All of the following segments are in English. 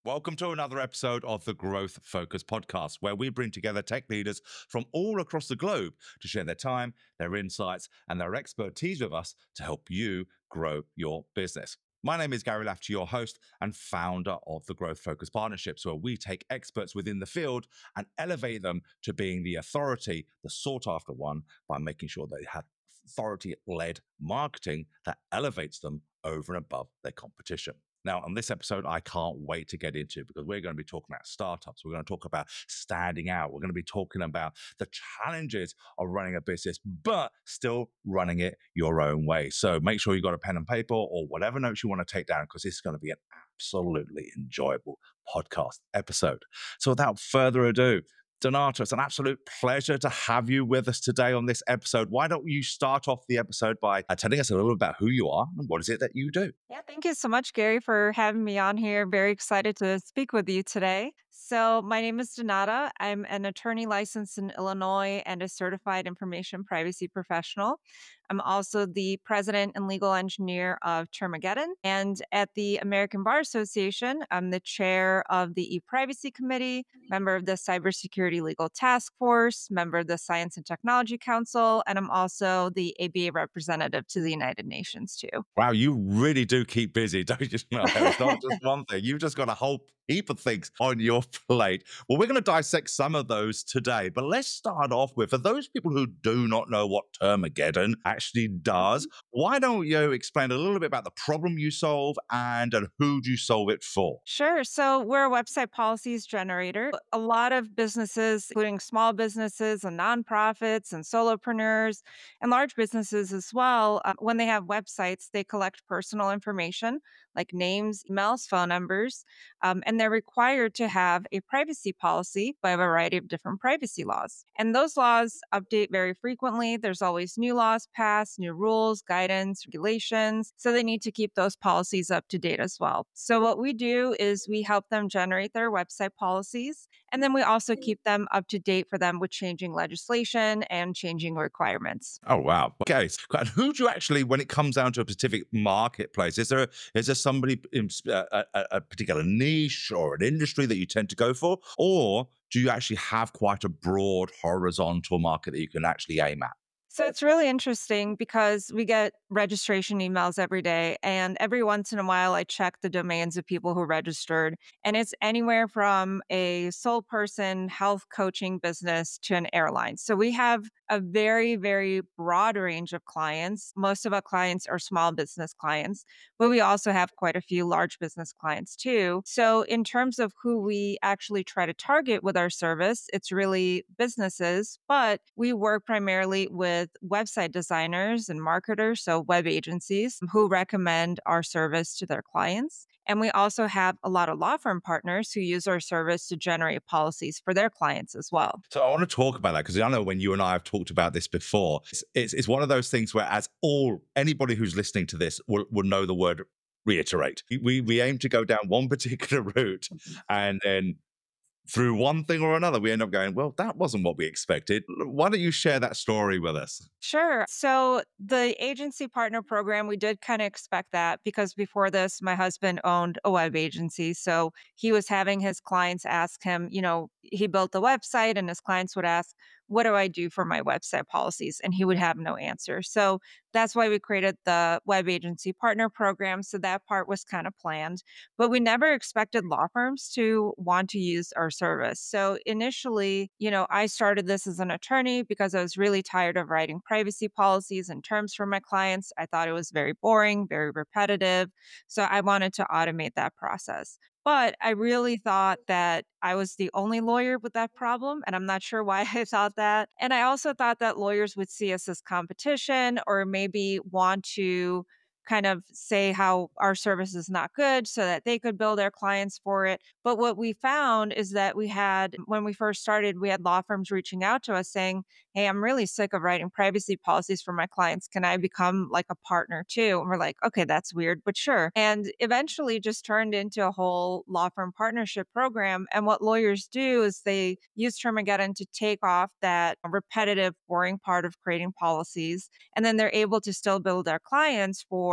Welcome to another episode of the Growth Focus podcast, where we bring together tech leaders from all across the globe to share their time, their insights, and their expertise with us to help you grow your business. My name is Gary Lafter, your host and founder of the Growth Focus Partnerships, where we take experts within the field and elevate them to being the authority, the sought after one, by making sure they have authority led marketing that elevates them over and above their competition. Now, on this episode, I can't wait to get into because we're going to be talking about startups. We're going to talk about standing out. We're going to be talking about the challenges of running a business, but still running it your own way. So make sure you've got a pen and paper or whatever notes you want to take down because this is going to be an absolutely enjoyable podcast episode. So without further ado, Donato, it's an absolute pleasure to have you with us today on this episode. Why don't you start off the episode by telling us a little about who you are and what is it that you do? Yeah, thank you so much, Gary, for having me on here. Very excited to speak with you today. So, my name is Donata. I'm an attorney licensed in Illinois and a certified information privacy professional. I'm also the president and legal engineer of Termageddon. And at the American Bar Association, I'm the chair of the e-privacy committee, member of the cybersecurity legal task force, member of the Science and Technology Council, and I'm also the ABA representative to the United Nations, too. Wow, you really do keep busy, don't you know? It's not just one thing. You've just got a whole heap of things on your plate. Well, we're going to dissect some of those today, but let's start off with, for those people who do not know what Termageddon actually does, why don't you explain a little bit about the problem you solve and who do you solve it for? Sure. So we're a website policies generator. A lot of businesses, including small businesses and nonprofits and solopreneurs and large businesses as well, when they have websites, they collect personal information like names, emails, phone numbers, and they're required to have a privacy policy by a variety of different privacy laws. And those laws update very frequently. There's always new laws passed, new rules, guidance, regulations. So they need to keep those policies up to date as well. So what we do is we help them generate their website policies, and then we also keep them up to date for them with changing legislation and changing requirements. Oh wow! Okay, and who do you actually, when it comes down to a specific marketplace, is there somebody in a particular niche or an industry that you tend to go for, or do you actually have quite a broad horizontal market that you can actually aim at? So it's really interesting because we get registration emails every day, and every once in a while, I check the domains of people who registered. And it's anywhere from a sole person health coaching business to an airline. So we have a very, very broad range of clients. Most of our clients are small business clients, but we also have quite a few large business clients too. So, in terms of who we actually try to target with our service, it's really businesses, but we work primarily with website designers and marketers, so web agencies who recommend our service to their clients. And we also have a lot of law firm partners who use our service to generate policies for their clients as well. So I want to talk about that because I know when you and I have talked about this before, it's one of those things where, as all anybody who's listening to this will know the word reiterate. We aim to go down one particular route, and then through one thing or another, we end up going, well, that wasn't what we expected. Why don't you share that story with us? Sure. So the agency partner program, we did kind of expect that because before this, my husband owned a web agency. So he was having his clients ask him, he built the website and his clients would ask, what do I do for my website policies? And he would have no answer. So that's why we created the web agency partner program. So that part was kind of planned, but we never expected law firms to want to use our service. So initially, I started this as an attorney because I was really tired of writing privacy policies and terms for my clients. I thought it was very boring, very repetitive. So I wanted to automate that process. But I really thought that I was the only lawyer with that problem. And I'm not sure why I thought that. And I also thought that lawyers would see us as competition or maybe want to kind of say how our service is not good so that they could bill their clients for it. But what we found is that when we first started, we had law firms reaching out to us saying, hey, I'm really sick of writing privacy policies for my clients. Can I become like a partner too? And we're like, okay, that's weird, but sure. And eventually just turned into a whole law firm partnership program. And what lawyers do is they use Termageddon to take off that repetitive, boring part of creating policies. And then they're able to still bill their clients for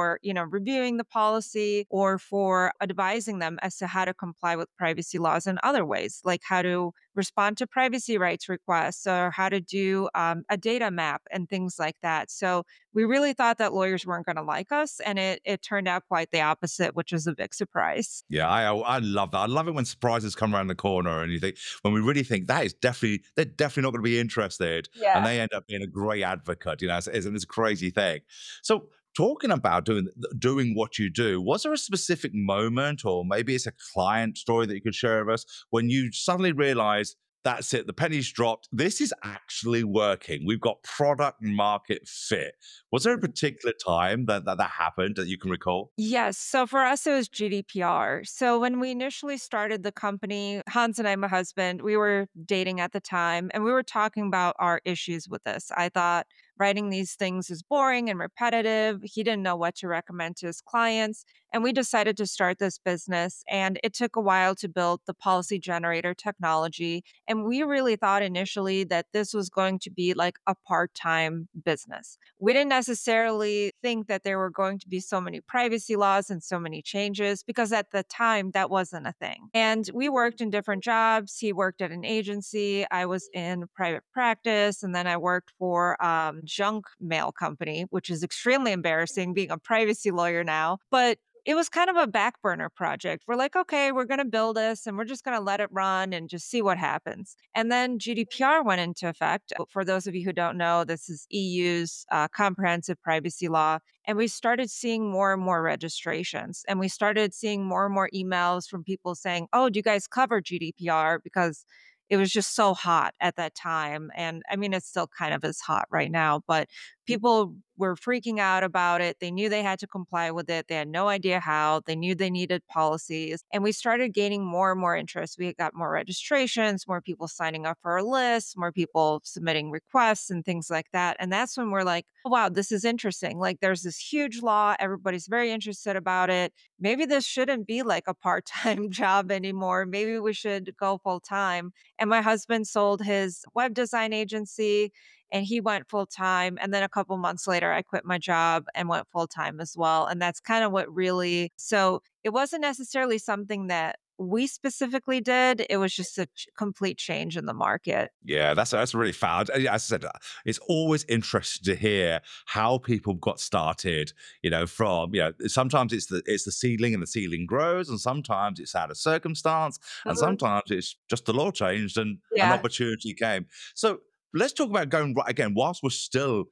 for, reviewing the policy or for advising them as to how to comply with privacy laws in other ways, like how to respond to privacy rights requests or how to do a data map and things like that. So we really thought that lawyers weren't going to like us, and it turned out quite the opposite, which was a big surprise. Yeah, I love that. I love it when surprises come around the corner and you think when we really think that is definitely they're definitely not going to be interested, and Yeah. they end up being a great advocate. It's a crazy thing. So talking about doing what you do, was there a specific moment, or maybe it's a client story that you could share with us when you suddenly realized that's it, the penny's dropped. This is actually working. We've got product market fit. Was there a particular time that happened that you can recall? Yes. So for us, it was GDPR. So when we initially started the company, Hans and I, my husband, we were dating at the time and we were talking about our issues with this. I thought writing these things is boring and repetitive. He didn't know what to recommend to his clients. And we decided to start this business. And it took a while to build the policy generator technology. And we really thought initially that this was going to be like a part time business. We didn't necessarily think that there were going to be so many privacy laws and so many changes because at the time that wasn't a thing. And we worked in different jobs. He worked at an agency. I was in private practice. And then I worked for junk mail company, which is extremely embarrassing being a privacy lawyer now. But it was kind of a back burner project. We're like, okay, we're going to build this and we're just going to let it run and just see what happens. And then GDPR went into effect. For those of you who don't know, this is EU's comprehensive privacy law. And we started seeing more and more registrations. And we started seeing more and more emails from people saying, oh, do you guys cover GDPR? Because it was just so hot at that time. And I mean, it's still kind of as hot right now, but people were freaking out about it. They knew they had to comply with it. They had no idea how. They knew they needed policies. And we started gaining more and more interest. We got more registrations, more people signing up for our list, more people submitting requests and things like that. And that's when we're like, oh, wow, this is interesting. Like there's this huge law. Everybody's very interested about it. Maybe this shouldn't be like a part time job anymore. Maybe we should go full time. And my husband sold his web design agency and he went full time. And then a couple months later, I quit my job and went full time as well. And that's kind of what really, so it wasn't necessarily something that we specifically did. It was just a complete change in the market. Yeah, that's really found. As I said, it's always interesting to hear how people got started. From sometimes it's the seedling and the seedling grows, and sometimes it's out of circumstance, and Mhm. sometimes it's just the law changed and an Yeah. opportunity came. So let's talk about going right again. Whilst we're still,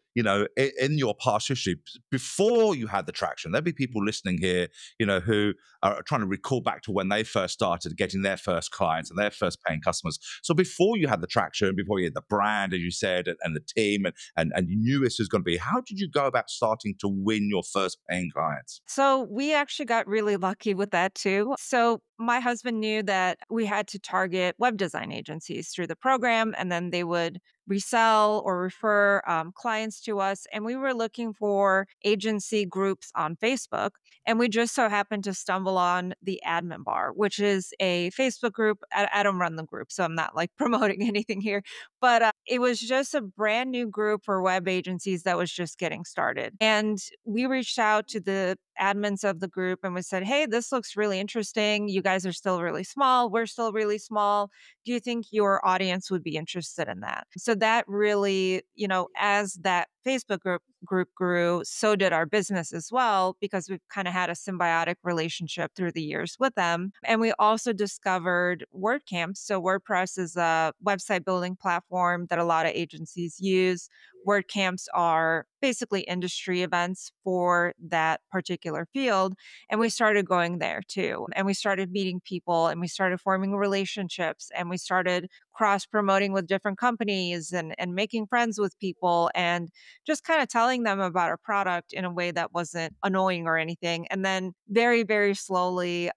in your past history, before you had the traction, there'll be people listening here, who are trying to recall back to when they first started getting their first clients and their first paying customers. So before you had the traction, before you had the brand, as you said, and the team, and you knew this was going to be, how did you go about starting to win your first paying clients? So we actually got really lucky with that too. So my husband knew that we had to target web design agencies through the program, and then they would resell or refer clients to us. And we were looking for agency groups on Facebook. And we just so happened to stumble on the Admin Bar, which is a Facebook group. I don't run the group, so I'm not like promoting anything here, but it was just a brand new group for web agencies that was just getting started. And we reached out to the admins of the group and we said, hey, this looks really interesting. You guys are still really small. We're still really small. Do you think your audience would be interested in that? So that really, as that Facebook group grew, so did our business as well, because we've kind of had a symbiotic relationship through the years with them. And we also discovered WordCamp. So WordPress is a website building platform that a lot of agencies use. WordCamps are basically industry events for that particular field. And we started going there too. And we started meeting people and we started forming relationships and we started cross promoting with different companies and making friends with people and just kind of telling them about our product in a way that wasn't annoying or anything. And then very, very slowly,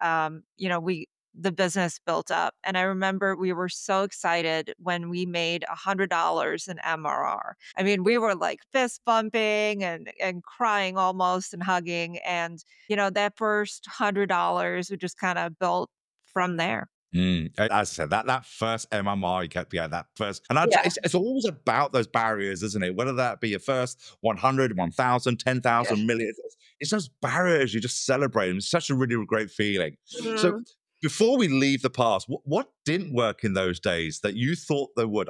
the business built up. And I remember we were so excited when we made $100 in MRR. I mean, we were like fist bumping and crying almost and hugging. And, that first $100 we just kind of built from there. As I said, that first MMR, you kept, yeah, that first, and Yeah. it's always about those barriers, isn't it? Whether that be your first 100, 1,000, Yeah. 10,000 million, it's those barriers, you just celebrate them. It's such a really great feeling. So Mm, before we leave the past, what didn't work in those days that you thought they would?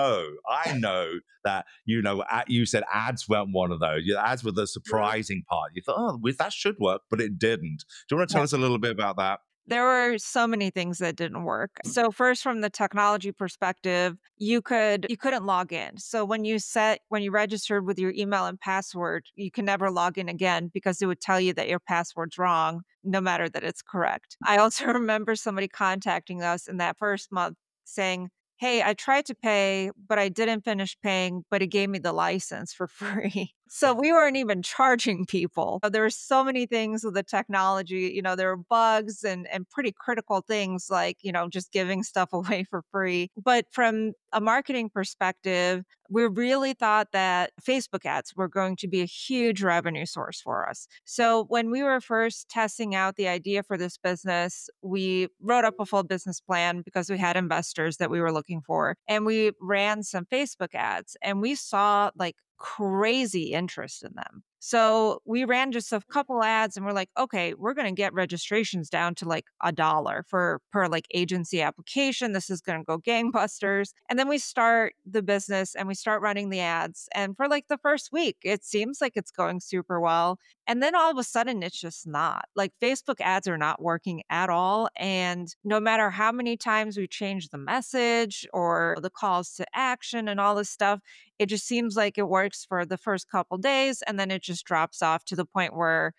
I know that you said ads weren't one of those. Your ads were the mm. surprising part. You thought, oh, that should work, but it didn't. Do you want to tell Yeah. us a little bit about that? There were so many things that didn't work. So first from the technology perspective, you couldn't log in. So when you registered with your email and password, you can never log in again because it would tell you that your password's wrong no matter that it's correct. I also remember somebody contacting us in that first month saying, "Hey, I tried to pay, but I didn't finish paying, but it gave me the license for free." So we weren't even charging people. There were so many things with the technology, there were bugs and pretty critical things like, just giving stuff away for free. But from a marketing perspective, we really thought that Facebook ads were going to be a huge revenue source for us. So when we were first testing out the idea for this business, we wrote up a full business plan because we had investors that we were looking for. And we ran some Facebook ads and we saw like crazy interest in them. So we ran just a couple ads and we're like, okay, we're going to get registrations down to like $1 for per like agency application. This is going to go gangbusters. And then we start the business and we start running the ads. And for like the first week, it seems like it's going super well. And then all of a sudden, it's just not. Like Facebook ads are not working at all. And no matter how many times we change the message or the calls to action and all this stuff, it just seems like it works for the first couple days and then it just drops off to the point where,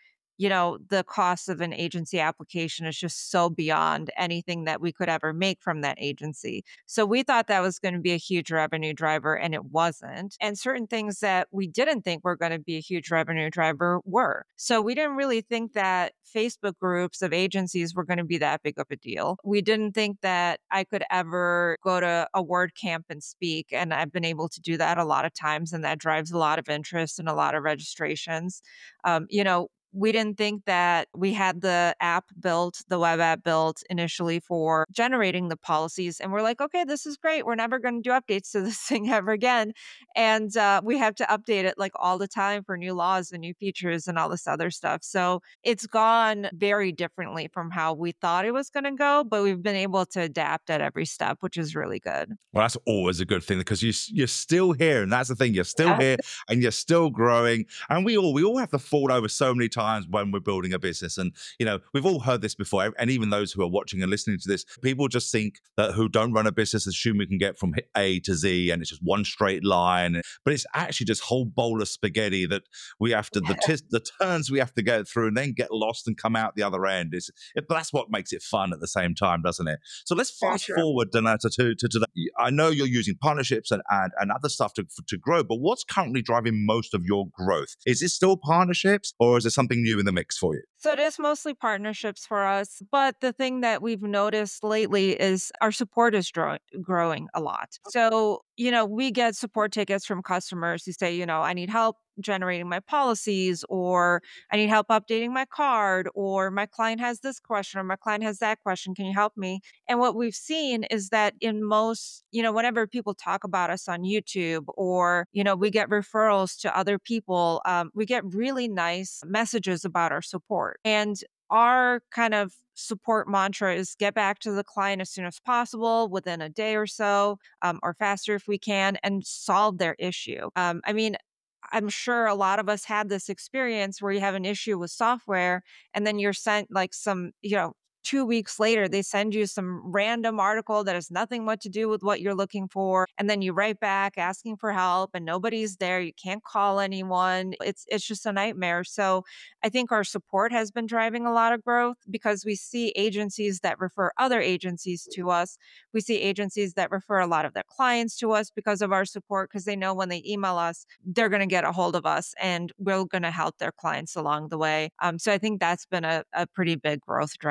the cost of an agency application is just so beyond anything that we could ever make from that agency. So we thought that was going to be a huge revenue driver and it wasn't. And certain things that we didn't think were going to be a huge revenue driver were. So we didn't really think that Facebook groups of agencies were going to be that big of a deal. We didn't think that I could ever go to a word camp and speak. And I've been able to do that a lot of times. And that drives a lot of interest and a lot of registrations. We didn't think that we had the app built, the web app built initially for generating the policies. And we're like, okay, this is great. We're never going to do updates to this thing ever again. And we have to update it like all the time for new laws and new features and all this other stuff. So it's gone very differently from how we thought it was going to go, but we've been able to adapt at every step, which is really good. Well, that's always a good thing because you're still here, and that's the thing. You're still Yes. here, and you're still growing. And we all have to fall over so many times when we're building a business. And we've all heard this before. And even those who are watching and listening to this, people just think that who don't run a business assume we can get from A to Z, and it's just one straight line. But it's actually just whole bowl of spaghetti that we have to the turns we have to go through, and then get lost and come out the other end. That's what makes it fun at the same time, doesn't it? So let's Very fast true. forward, Donata, to today. I know you're using partnerships and other stuff to grow, but what's currently driving most of your growth? Is it still partnerships or is there something new in the mix for you? So it is mostly partnerships for us. But the thing that we've noticed lately is our support is growing a lot. So, we get support tickets from customers who say, I need help generating my policies, or I need help updating my card, or my client has this question, or my client has that question. Can you help me? And what we've seen is that in most, whenever people talk about us on YouTube or, we get referrals to other people, we get really nice messages about our support. And our kind of support mantra is get back to the client as soon as possible within a day or so, or faster if we can, and solve their issue. I mean, I'm sure a lot of us had this experience where you have an issue with software and then you're sent like some, 2 weeks later, they send you some random article that has nothing what to do with what you're looking for. And then you write back asking for help and nobody's there. You can't call anyone. It's just a nightmare. So I think our support has been driving a lot of growth because we see agencies that refer other agencies to us. We see agencies that refer a lot of their clients to us because of our support, because they know when they email us, they're going to get a hold of us and we're going to help their clients along the way. So I think that's been a pretty big growth driver lately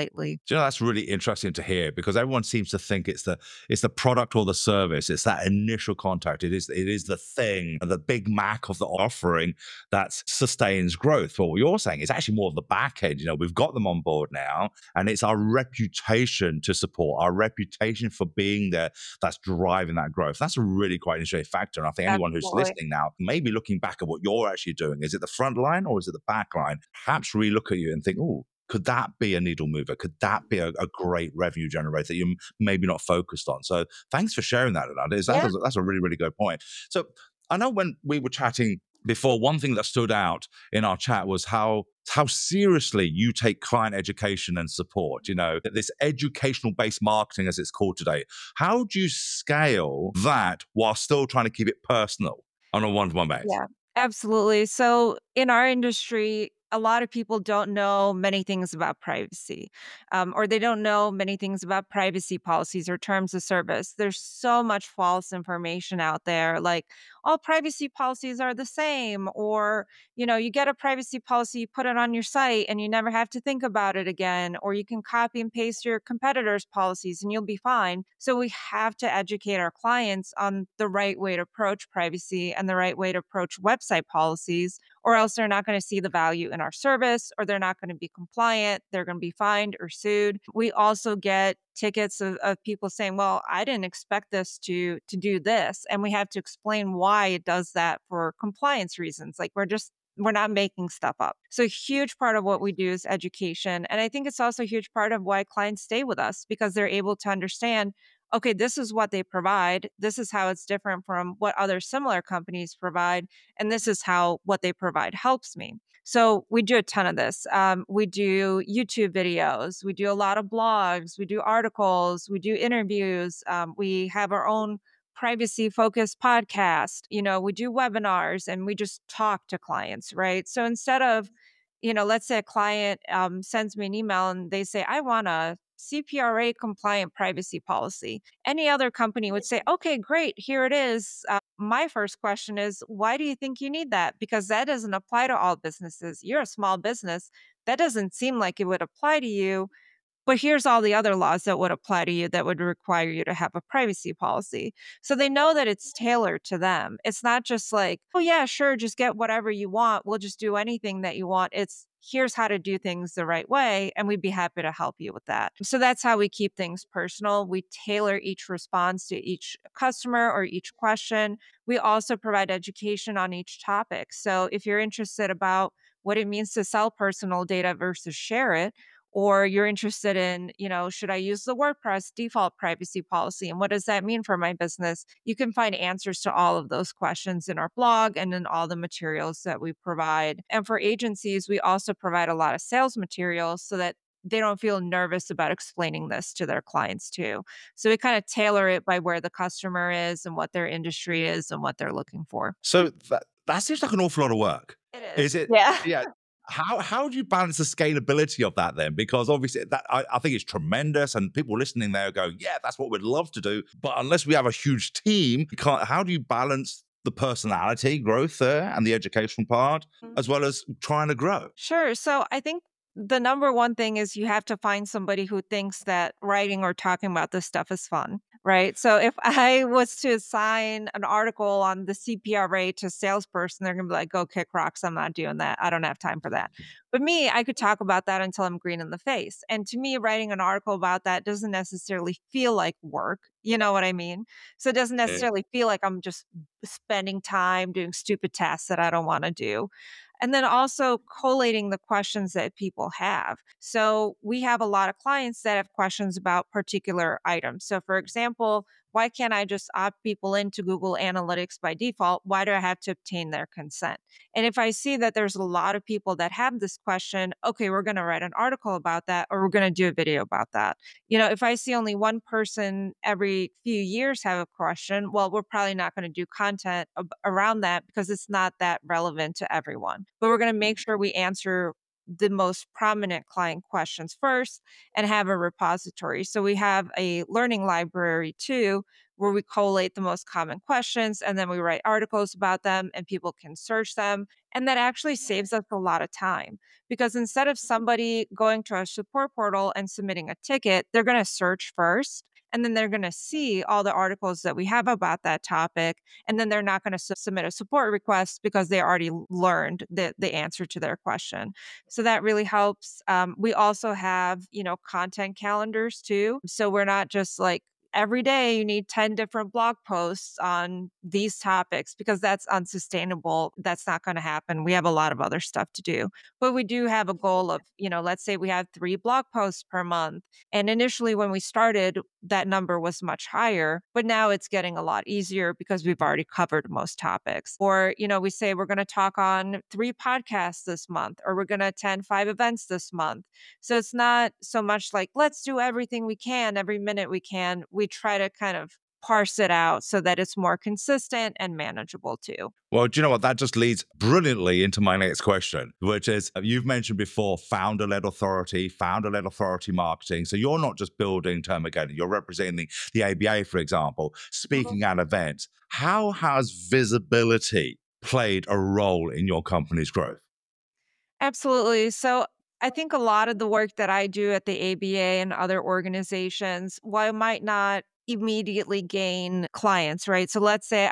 lightly. Do you know, that's really interesting to hear because everyone seems to think it's the product or the service. It's that initial contact. It is the thing, the Big Mac of the offering that sustains growth. But what you're saying is actually more of the back end. We've got them on board now, and it's our reputation to support, our reputation for being there that's driving that growth. That's a really quite interesting factor. And I think anyone who's Absolutely. listening now, maybe looking back at what you're actually doing, is it the front line or is it the back line? Perhaps really look at you and think, oh, could that be a needle mover? Could that be a great revenue generator that you're maybe not focused on? So thanks for sharing that, Anand. Yeah. That's a really, really good point. So I know when we were chatting before, one thing that stood out in our chat was how seriously you take client education and support, that this educational based marketing, as it's called today. How do you scale that while still trying to keep it personal on a one-to-one base? Yeah, absolutely. So in our industry, a lot of people don't know many things about privacy, or they don't know many things about privacy policies or terms of service. There's so much false information out there, like all privacy policies are the same, or you get a privacy policy, you put it on your site, and you never have to think about it again, or you can copy and paste your competitors' policies and you'll be fine. So we have to educate our clients on the right way to approach privacy and the right way to approach website policies, or else they're not going to see the value in our service, or they're not going to be compliant. They're going to be fined or sued. We also get tickets of people saying, well, I didn't expect this to do this. And we have to explain why it does that for compliance reasons. Like we're not making stuff up. So a huge part of what we do is education. And I think it's also a huge part of why clients stay with us because they're able to understand, okay, this is what they provide. This is how it's different from what other similar companies provide. And this is how what they provide helps me. So we do a ton of this. We do YouTube videos. We do a lot of blogs. We do articles. We do interviews. We have our own privacy focused podcast. We do webinars and we just talk to clients, right? So instead of, let's say a client sends me an email and they say, I want a CPRA compliant privacy policy. Any other company would say, okay, great, here it is. My first question is, why do you think you need that? Because that doesn't apply to all businesses. You're a small business. That doesn't seem like it would apply to you. But here's all the other laws that would apply to you that would require you to have a privacy policy. So they know that it's tailored to them. It's not just like, oh, yeah, sure, just get whatever you want. We'll just do anything that you want. It's here's how to do things the right way. And we'd be happy to help you with that. So that's how we keep things personal. We tailor each response to each customer or each question. We also provide education on each topic. So if you're interested about what it means to sell personal data versus share it, or you're interested in, should I use the WordPress default privacy policy? And what does that mean for my business? You can find answers to all of those questions in our blog and in all the materials that we provide. And for agencies, we also provide a lot of sales materials so that they don't feel nervous about explaining this to their clients too. So we kind of tailor it by where the customer is and what their industry is and what they're looking for. So that seems like an awful lot of work. It Is is. it? Yeah. Yeah. How do you balance the scalability of that then? Because obviously that I think it's tremendous, and people listening there go, "Yeah, that's what we'd love to do." But unless we have a huge team, you can't. How do you balance the personality growth there and the educational part, as well as trying to grow? Sure. So I think the number one thing is you have to find somebody who thinks that writing or talking about this stuff is fun, right? So if I was to assign an article on the CPRA to a salesperson, they're going to be like, go kick rocks. I'm not doing that. I don't have time for that. But me, I could talk about that until I'm green in the face. And to me, writing an article about that doesn't necessarily feel like work. You know what I mean? So it doesn't necessarily feel like I'm just spending time doing stupid tasks that I don't want to do. And then also collating the questions that people have. So we have a lot of clients that have questions about particular items. So, for example, why can't I just opt people into Google Analytics by default? Why do I have to obtain their consent? And if I see that there's a lot of people that have this question, okay, we're going to write an article about that or we're going to do a video about that. If I see only one person every few years have a question, well, we're probably not going to do content around that because it's not that relevant to everyone. But we're going to make sure we answer the most prominent client questions first and have a repository. So we have a learning library too, where we collate the most common questions and then we write articles about them and people can search them. And that actually saves us a lot of time because instead of somebody going to our support portal and submitting a ticket, they're going to search first. And then they're going to see all the articles that we have about that topic. And then they're not going to submit a support request because they already learned the answer to their question. So that really helps. We also have, content calendars too. So we're not just like, every day you need 10 different blog posts on these topics because that's unsustainable. That's not going to happen. We have a lot of other stuff to do. But we do have a goal of, let's say we have 3 blog posts per month. And initially when we started, that number was much higher, but now it's getting a lot easier because we've already covered most topics. Or, we say we're going to talk on 3 podcasts this month, or we're going to attend 5 events this month. So it's not so much like, let's do everything we can every minute we can. We try to kind of parse it out so that it's more consistent and manageable too. Well, do you know what? That just leads brilliantly into my next question, which is you've mentioned before founder led authority marketing. So you're not just building Termageddon, you're representing the ABA, for example, speaking at events. How has visibility played a role in your company's growth? Absolutely. So I think a lot of the work that I do at the ABA and other organizations, while I might not immediately gain clients, right? So let's say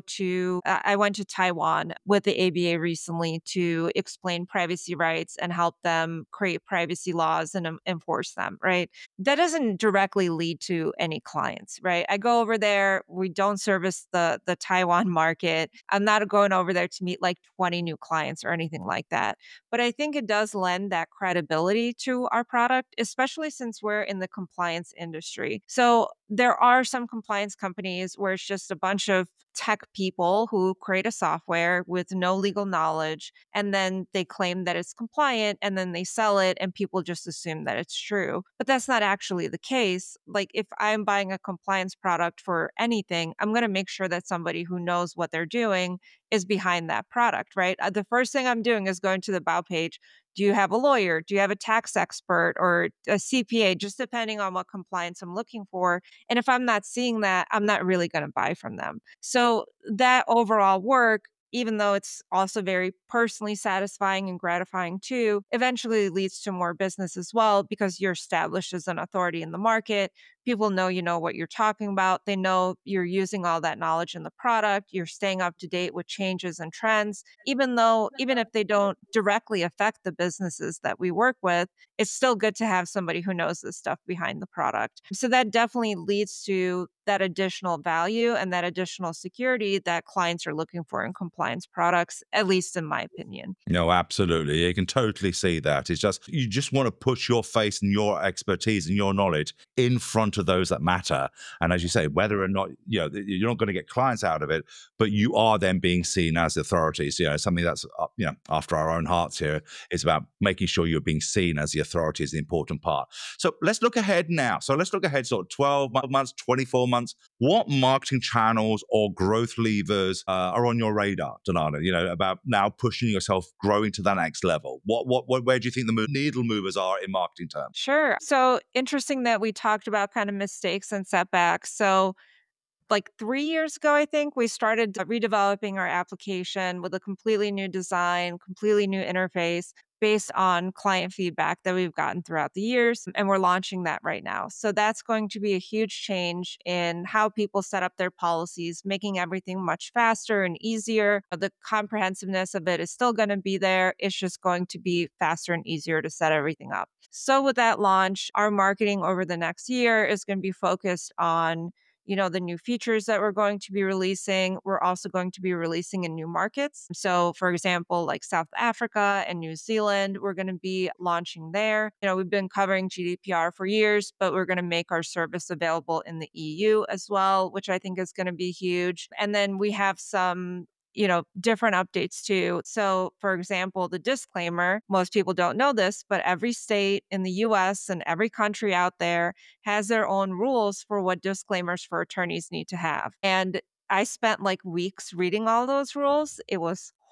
I went to Taiwan with the ABA recently to explain privacy rights and help them create privacy laws and enforce them, right? That doesn't directly lead to any clients, right? I go over there, we don't service the Taiwan market. I'm not going over there to meet like 20 new clients or anything like that. But I think it does lend that credibility to our product, especially since we're in the compliance industry. So there are some compliance companies where it's just a bunch of tech people who create a software with no legal knowledge and then they claim that it's compliant and then they sell it and people just assume that it's true. But that's not actually the case. Like if I'm buying a compliance product for anything, I'm going to make sure that somebody who knows what they're doing is behind that product, right? The first thing I'm doing is going to the about page. Do you have a lawyer? Do you have a tax expert or a CPA? Just depending on what compliance I'm looking for. And if I'm not seeing that, I'm not really going to buy from them. So that overall work, even though it's also very personally satisfying and gratifying too, eventually leads to more business as well because you're established as an authority in the market. People know you know what you're talking about. They know you're using all that knowledge in the product. You're staying up to date with changes and trends. Even if they don't directly affect the businesses that we work with, it's still good to have somebody who knows this stuff behind the product. So that definitely leads to that additional value and that additional security that clients are looking for in compliance products, at least in my opinion. No, absolutely. You can totally see that. It's just, you just want to push your face and your expertise and your knowledge in front of those that matter. And as you say, whether or not, you're not going to get clients out of it, but you are then being seen as authorities. Something that's, after our own hearts here is about making sure you're being seen as the authority is the important part. So let's look ahead now. So let's look ahead sort of 12 months, 24 months. What marketing channels or growth levers are on your radar, Donata, about now pushing yourself, growing to that next level? Where do you think the needle movers are in marketing terms? Sure. So interesting that we talked about kind of mistakes and setbacks. So like 3 years ago, I think, we started redeveloping our application with a completely new design, completely new interface based on client feedback that we've gotten throughout the years, and we're launching that right now. So that's going to be a huge change in how people set up their policies, making everything much faster and easier. The comprehensiveness of it is still going to be there. It's just going to be faster and easier to set everything up. So with that launch, our marketing over the next year is going to be focused on the new features that we're going to be releasing. We're also going to be releasing in new markets. So, for example, like South Africa and New Zealand, we're going to be launching there. We've been covering GDPR for years, but we're going to make our service available in the EU as well, which I think is going to be huge. And then we have some different updates too. So, for example, the disclaimer, most people don't know this, but every state in the US and every country out there has their own rules for what disclaimers for attorneys need to have. And I spent like weeks reading all those rules. It was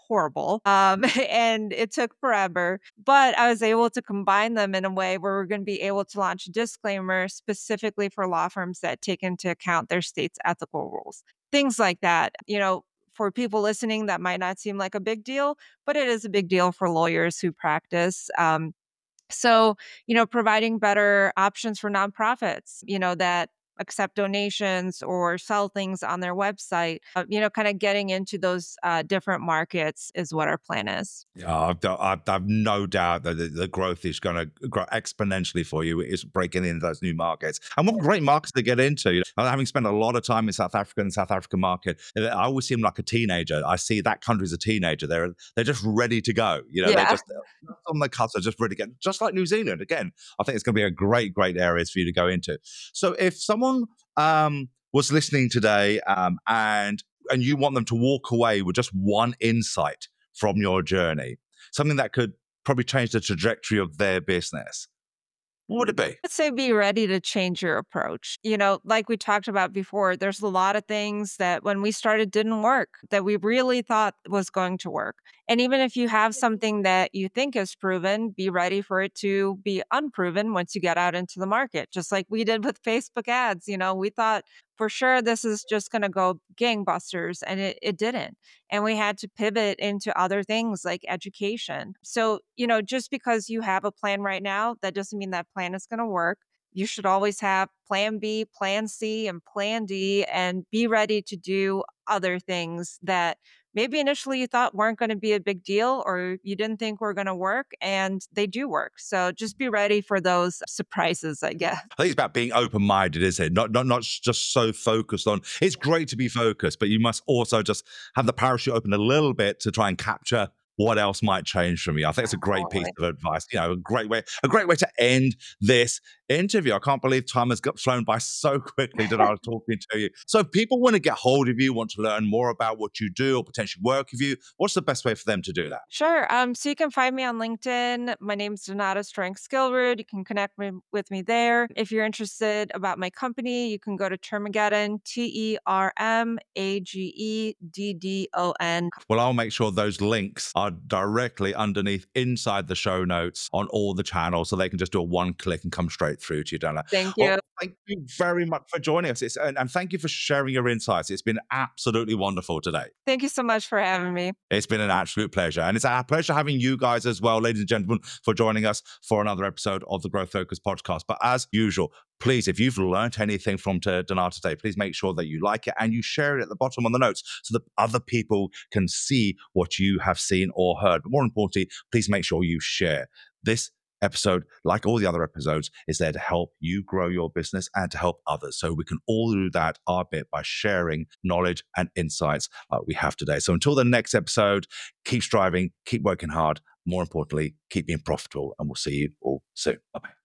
horrible. And it took forever, but I was able to combine them in a way where we're going to be able to launch a disclaimer specifically for law firms that take into account their state's ethical rules. Things like that. For people listening, that might not seem like a big deal, but it is a big deal for lawyers who practice. So, providing better options for nonprofits, that accept donations or sell things on their website, kind of getting into those different markets is what our plan is. Yeah, I've no doubt that the growth is going to grow exponentially for you. It's breaking into those new markets. And what great markets to get into. Having spent a lot of time in South Africa and South African market, I always seem like a teenager. I see that country as a teenager. They're just ready to go. They're Yeah. just on the cusp. They're just ready to get, just like New Zealand. Again, I think it's going to be a great areas for you to go into. So if someone was listening today and you want them to walk away with just one insight from your journey, something that could probably change the trajectory of their business, what would it be? Let's say be ready to change your approach. Like we talked about before, there's a lot of things that when we started didn't work that we really thought was going to work. And even if you have something that you think is proven, be ready for it to be unproven once you get out into the market. Just like we did with Facebook ads. We thought for sure this is just going to go gangbusters, and it didn't. And we had to pivot into other things like education. So, just because you have a plan right now, that doesn't mean that plan is going to work. You should always have plan B, plan C, and plan D, and be ready to do other things that maybe initially you thought weren't going to be a big deal or you didn't think were going to work, and they do work. So just be ready for those surprises, I guess. I think it's about being open-minded, isn't it? Not just so focused on. It's great to be focused, but you must also just have the parachute open a little bit to try and capture what else might change from you. I think it's a great piece Totally. of advice. A great way to end this interview. I can't believe time has got flown by so quickly that I was talking to you. So if people want to get hold of you, want to learn more about what you do or potentially work with you, what's the best way for them to do that? Sure. So you can find me on LinkedIn. My name's Donata Strength Skillroot. You can connect with me there. If you're interested about my company, you can go to Termageddon, Termageddon. Well, I'll make sure those links are directly underneath inside the show notes on all the channels so they can just do a one click and come straight through to you, Donna. Thank Well, you. thank you very much for joining us. And thank you for sharing your insights. It's been absolutely wonderful today. Thank you so much for having me. It's been an absolute pleasure. And it's our pleasure having you guys as well, ladies and gentlemen, for joining us for another episode of the Growth Focus podcast. But as usual, please, if you've learned anything from Donata today, please make sure that you like it and you share it at the bottom on the notes so that other people can see what you have seen or heard. But more importantly, please make sure you share. This episode, like all the other episodes, is there to help you grow your business and to help others. So we can all do that our bit by sharing knowledge and insights like we have today. So until the next episode, keep striving, keep working hard. More importantly, keep being profitable, and we'll see you all soon. Bye-bye.